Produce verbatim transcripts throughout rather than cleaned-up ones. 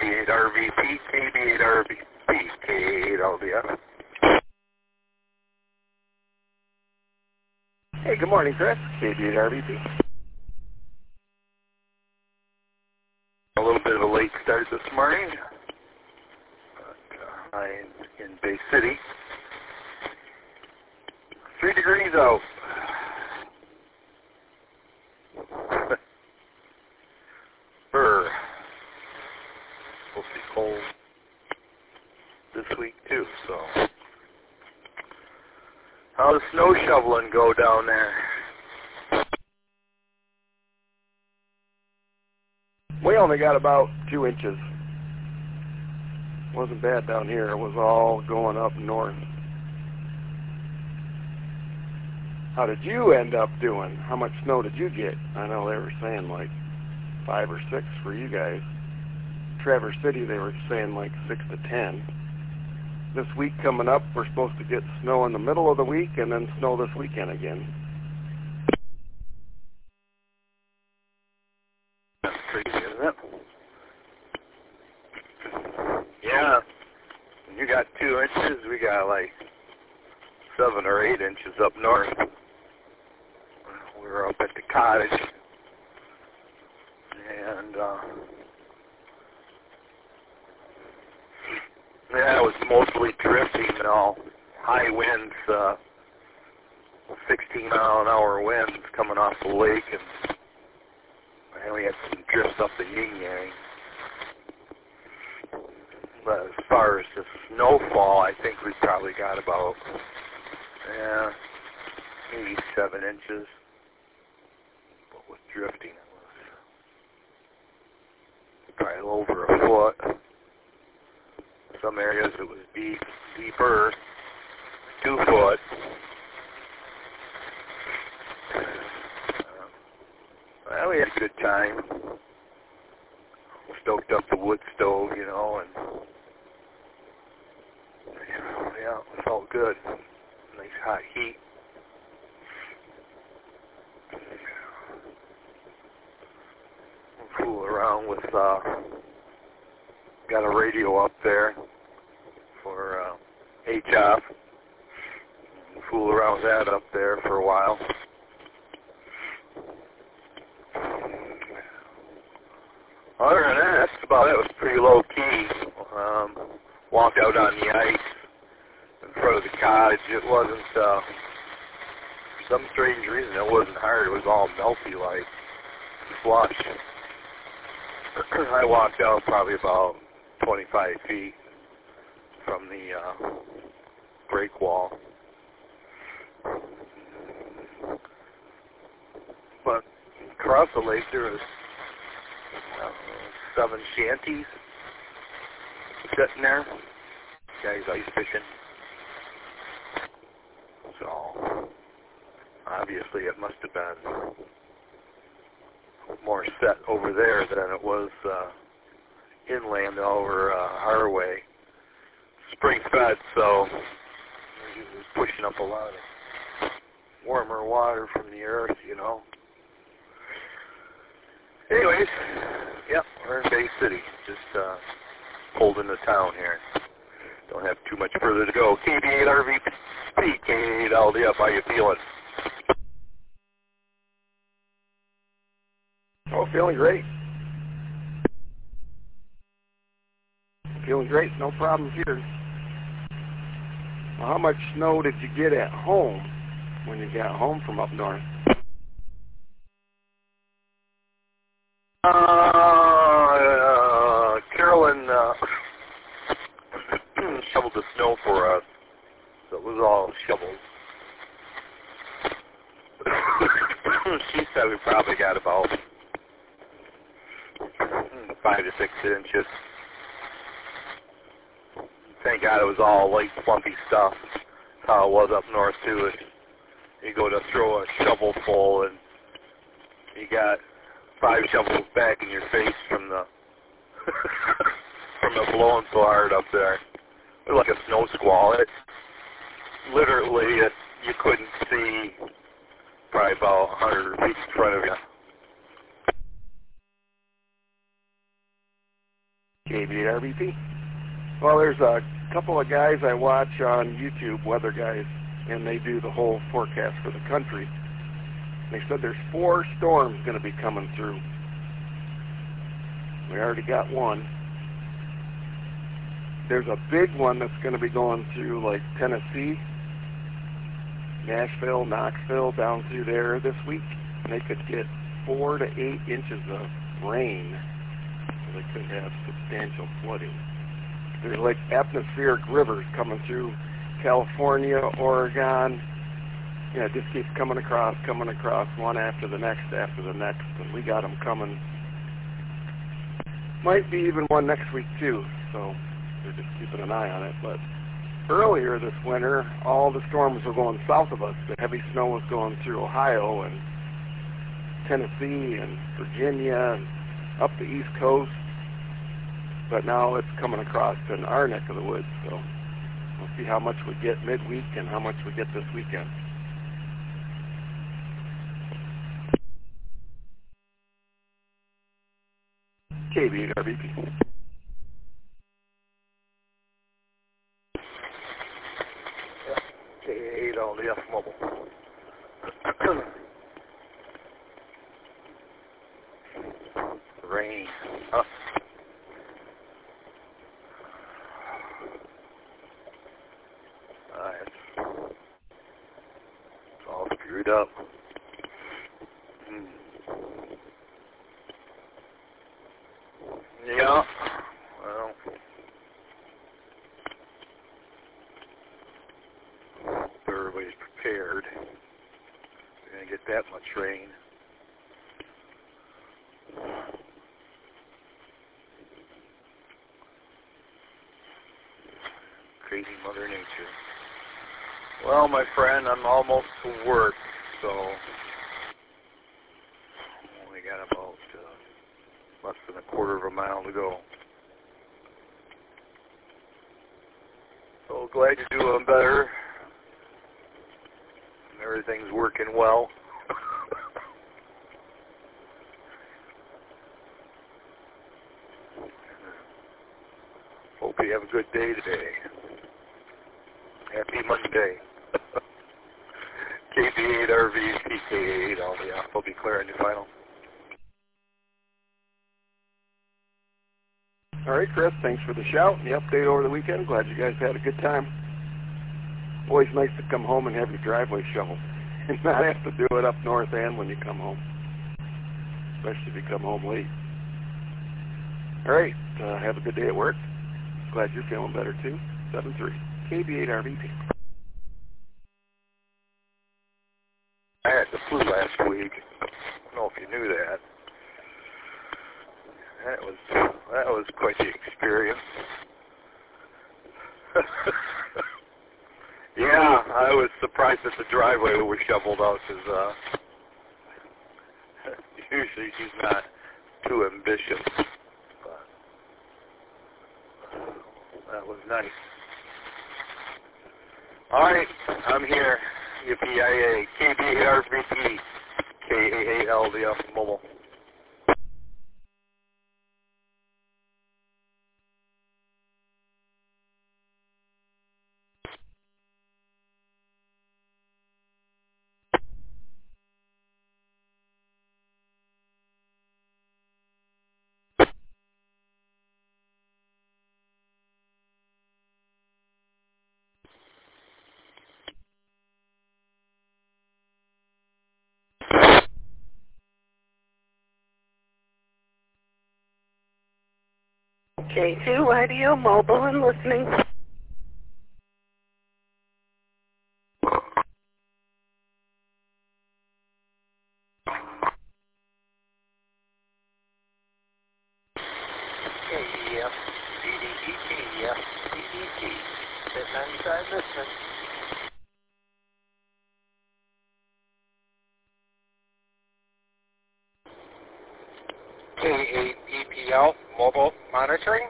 B eight R V P, K B eight R V P, K eight L D F. Hey, good morning, Chris. K B eight R V P. A little bit of a late start this morning. But, uh, I'm in Bay City. Three degrees out. Brr. Supposed to be cold this week too, so. How's the snow shoveling go down there? We only got about two inches. Wasn't bad down here. It was all going up north. How did you end up doing? How much snow did you get? I know they were saying like five or six for you guys. Traverse City, they were saying like six to ten. This week coming up, we're supposed to get snow in the middle of the week and then snow this weekend again. That's crazy, isn't it? Yeah. You got two inches, we got like seven or eight inches up north. We were up at the cottage. And, uh, yeah, it was mostly drifting and all. High winds, uh, sixteen mile an hour winds coming off the lake, and, and we had some drifts up the yin yang. But as far as the snowfall, I think we probably got about, yeah, maybe seven inches. But with drifting, it was probably over a foot. Some areas it was deep, deeper, two foot. Uh, well, we had a good time. Stoked up the wood stove, you know, and yeah, it felt good. Nice hot heat. We'll fool around with, uh, got a radio up there for uh, H F. We'll fool around with that up there for a while. Other than that, that's about it. It was pretty low key. Um, walked out on the ice in front of the cottage. It wasn't, uh, for some strange reason, it wasn't hard. It was all melty like slush. I walked out probably about twenty-five feet from the uh, break wall. But across the lake there was uh, seven shanties sitting there. Guys ice fishing. So obviously it must have been more set over there than it was uh, inland over uh, our way. Spring fed, so it was pushing up a lot of warmer water from the earth, you know. Anyways, yep, we're in Bay City, just uh, pulled into town here. Don't have too much further to go. K B eight R V P, K eight L D F, how you feeling? Oh, feeling great. Feeling great, no problems here. Well, how much snow did you get at home when you got home from up north? Uh, uh Carolyn uh, shoveled the snow for us, so it was all shoveled. She said we probably got about five to six inches. Thank God it was all light, flumpy stuff. That's how it was up north too. You go to throw a shovel full, and you got five shovels back in your face from the from the blowing so hard up there. It was like a snow squall. It literally, it, you couldn't see probably about a hundred feet in front of you. K B eight R B P. Well, there's a couple of guys I watch on YouTube, weather guys, and they do the whole forecast for the country. They said there's four storms going to be coming through. We already got one. There's a big one that's going to be going through like Tennessee, Nashville, Knoxville, down through there this week. And they could get four to eight inches of rain. So they could have substantial flooding. There's like atmospheric rivers coming through California, Oregon. You know, it just keeps coming across, coming across, one after the next, after the next. And we got them coming. Might be even one next week too. So we're just keeping an eye on it. But earlier this winter, all the storms were going south of us. The heavy snow was going through Ohio and Tennessee and Virginia and up the East Coast. But now it's coming across in our neck of the woods. So we'll see how much we get midweek and how much we get this weekend. K B eight R B P. K eight L D F mobile. Rain. Huh. Uh, it's, it's all screwed up. Hmm. Yeah. Well. Everybody's prepared. We're going to get that much rain. Crazy Mother Nature. Well, my friend, I'm almost to work, so only got about uh, less than a quarter of a mile to go. So glad you're doing better. Everything's working well. Hope you have a good day today. Happy Monday. K B eight R V P K eight, all the I'll be clear on your final. All right, Chris, thanks for the shout and the update over the weekend. Glad you guys had a good time. Always nice to come home and have your driveway shoveled and not have to do it up north and when you come home, especially if you come home late. All right, uh, have a good day at work. Glad you're feeling better too. seven three K B eight R V P. I had the flu last week. I don't know if you knew that. That was that was quite the experience. Yeah, I was surprised that the driveway was shoveled out because uh, usually she's not too ambitious. But that was nice. All right, I'm here. Yippee I A, K B eight R V P, K A A L D F mobile. K two Radio Mobile and listening. K E F, D D T, K E F, D D T, Bit ninety-five listening. K eight E P L, mobile monitoring.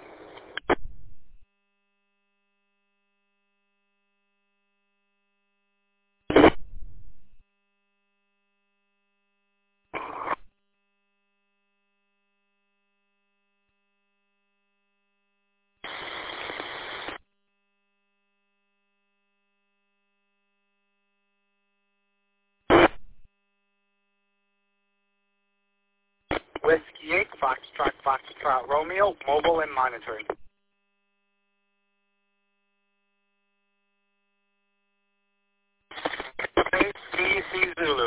Whiskey eight, Foxtrot, Foxtrot, Romeo, mobile and monitoring. D C Zulu.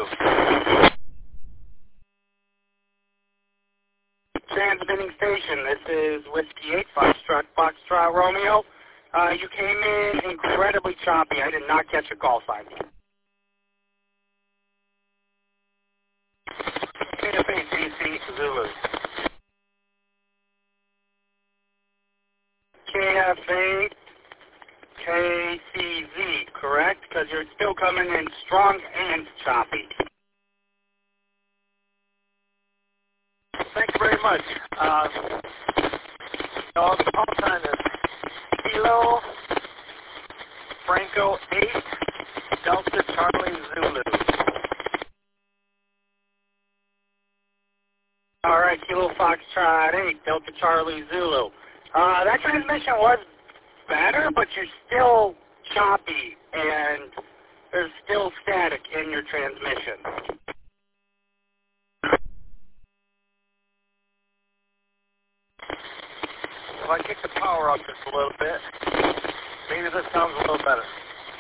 Transmitting station, this is Whiskey eight, Foxtrot, Foxtrot, Romeo. Uh, you came in incredibly choppy. I did not catch a call sign. K F A D C Zulu. K F A K C Z, correct? Because you're still coming in strong and choppy. Thank you very much. Uh, so the call sign is Kilo Franco eight, Delta Charlie Zulu. All right, Kilo Foxtrot eight, Delta Charlie Zulu. Uh, that transmission was better, but you're still choppy, and there's still static in your transmission. If I kick the power up just a little bit, maybe this sounds a little better.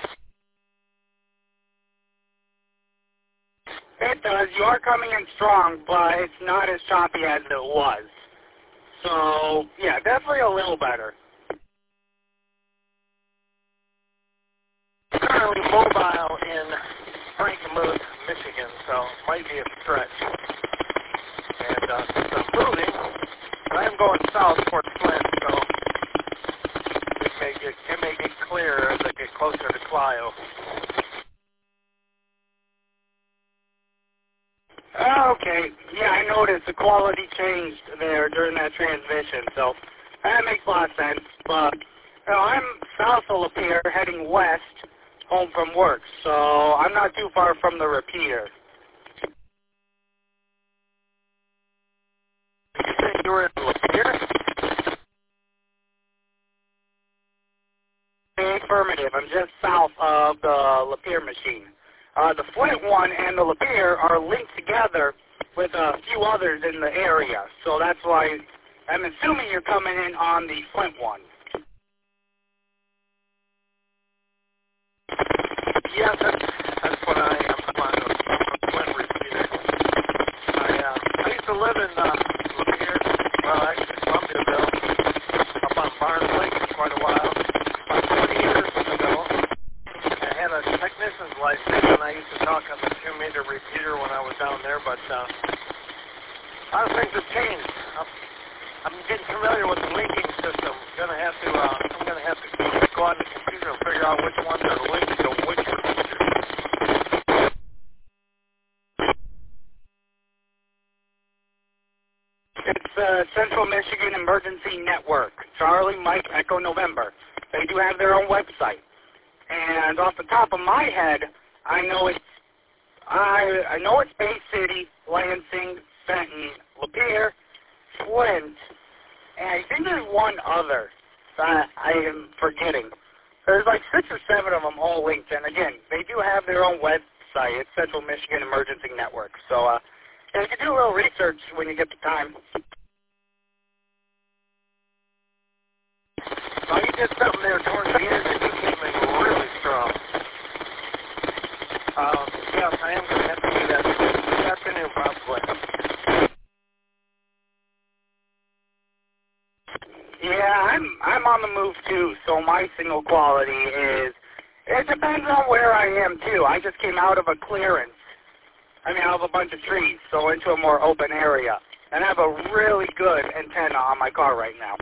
It does. You are coming in strong, but it's not as choppy as it was. So, yeah, definitely a little better. Currently mobile in Frankenmuth, Michigan, so it might be a stretch. And uh, since I'm moving, but I'm going south towards Flint, so it may get, it may get clearer as I get closer to Clio. Okay, yeah, I noticed the quality changed there during that transmission, so that makes a lot of sense. But you know, I'm south of Lapeer, heading west, home from work, so I'm not too far from the repeater. You said you were in Lapeer? Affirmative. I'm just south of the Lapeer machine. Uh, the Flint one and the Lapeer are linked together with a few others in the area, so that's why I'm assuming you're coming in on the Flint one. Yes, that's, that's what I am. I'm on the Flint repeater. I, uh, I used to live in uh, Lapeer, well, actually Columbiaville, up on Barnes Lake for quite a while. About twenty years ago, I had a technician's license, and I used to talk on the two-meter repeater when I was down there, but uh, a lot of things have changed. I'm, I'm getting familiar with the linking system. I'm gonna have to, uh, I'm gonna have to go on the computer and figure out which ones are linked to which repeater. It's uh, Central Michigan Emergency Network, Charlie Mike Echo November. They do have their own website. And off the top of my head, I know it's I I know it's Bay City, Lansing, Fenton, Lapeer, Flint, and I think there's one other that I am forgetting. There's like six or seven of them all linked, and again, they do have their own website. It's Central Michigan Emergency Network. So uh, yeah, you can do a little research when you get the time. Well, you did something there towards the end that you came in really strong. Um, yes, I am going to have to do that this afternoon, probably. Yeah, I'm I'm on the move too, so my signal quality is, it depends on where I am too. I just came out of a clearance. I mean, out of a bunch of trees, so into a more open area. And I have a really good antenna on my car right now.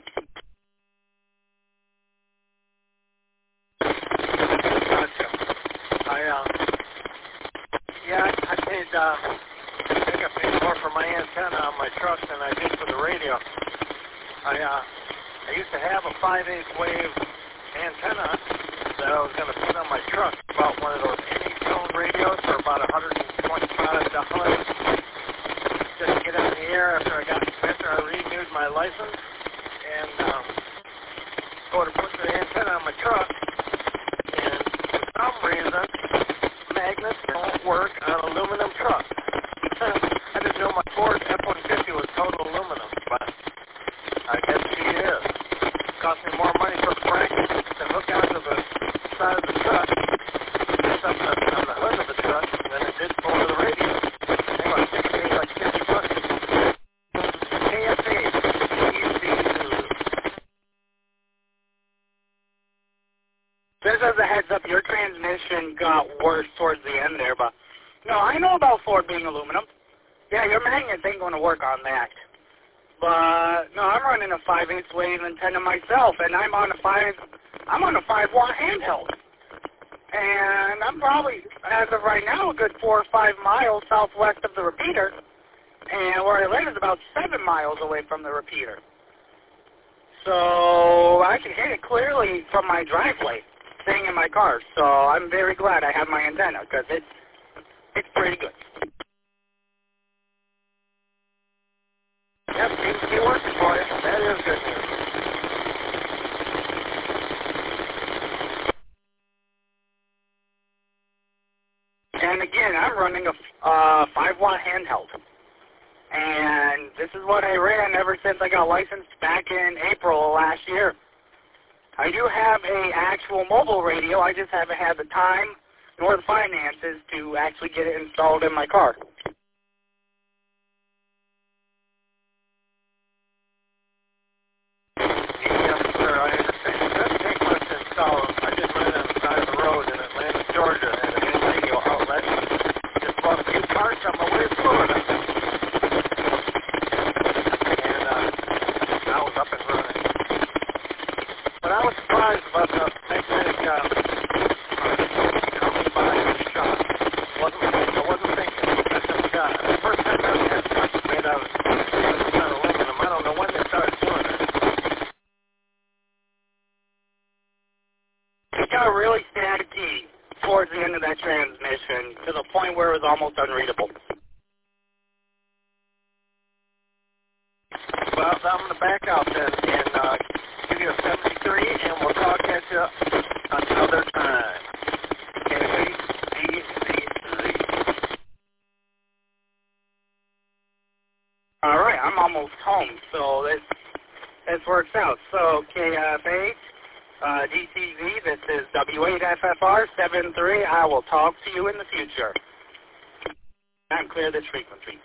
Gotcha. I, uh, yeah, I, I paid, uh, I think I paid more for my antenna on my truck than I did for the radio. I, uh, I used to have a five eighths wave antenna that I was going to put on my truck, about one of those any-tone radios for about one hundred twenty-five dollars, just to get in the air after I got, after I renewed my license, and, um, go to put the antenna on my truck, and for some reason, magnets don't work on aluminum trucks. I didn't know my Ford F one fifty was totally got worse towards the end there, but no, I know about Ford being aluminum. Yeah, your magnets ain't going to work on that. But no, I'm running a five eighths wave antenna myself, and I'm on a five, I'm on a five watt handheld, and I'm probably, as of right now, a good four or five miles southwest of the repeater, and where I live is about seven miles away from the repeater. So I can hit it clearly from my driveway, staying in my car. So I'm very glad I have my antenna, because it's it's pretty good. Yep, seems to be working for you. That is good news. And again, I'm running a uh, five watt handheld. And this is what I ran ever since I got licensed back in April of last year. I do have a actual mobile radio. I just haven't had the time nor the finances to actually get it installed in my car. Yes, sir, I understand. It doesn't take much to install them. I just ran on the side of the road in Atlanta, Georgia, and a new radio outlet. Just bought a few parts on my way to Florida. And uh, I was up and running. But I was surprised about the magnetic uh, coming by the shop. Wasn't, I wasn't thinking. I just, uh, the first time I had something made out of aluminum, I don't know when they started doing it. It got really staticky towards the end of that transmission to the point where it was almost unreadable. Well, I'm going to back out then and uh, give you a seventy-three, and we'll talk at you another time. K F A D Z Z. All right, I'm almost home, so this this works out. So K F H, uh, D C Z, this is W eight F F R seven three. I will talk to you in the future. I'm clear this frequency.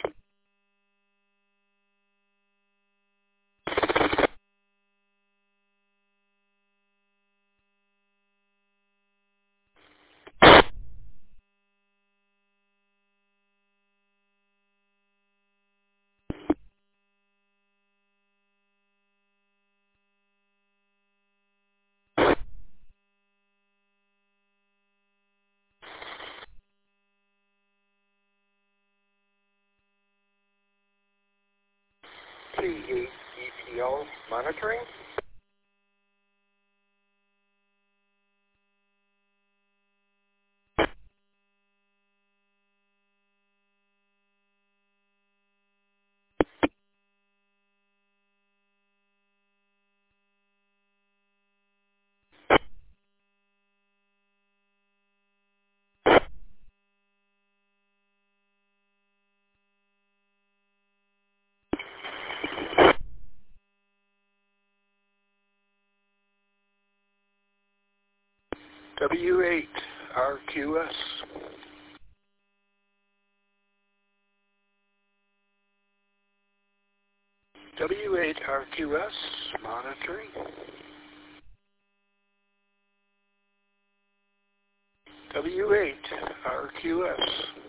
T E E T O monitoring. W eight R Q S. W eight R Q S monitoring. W eight R Q S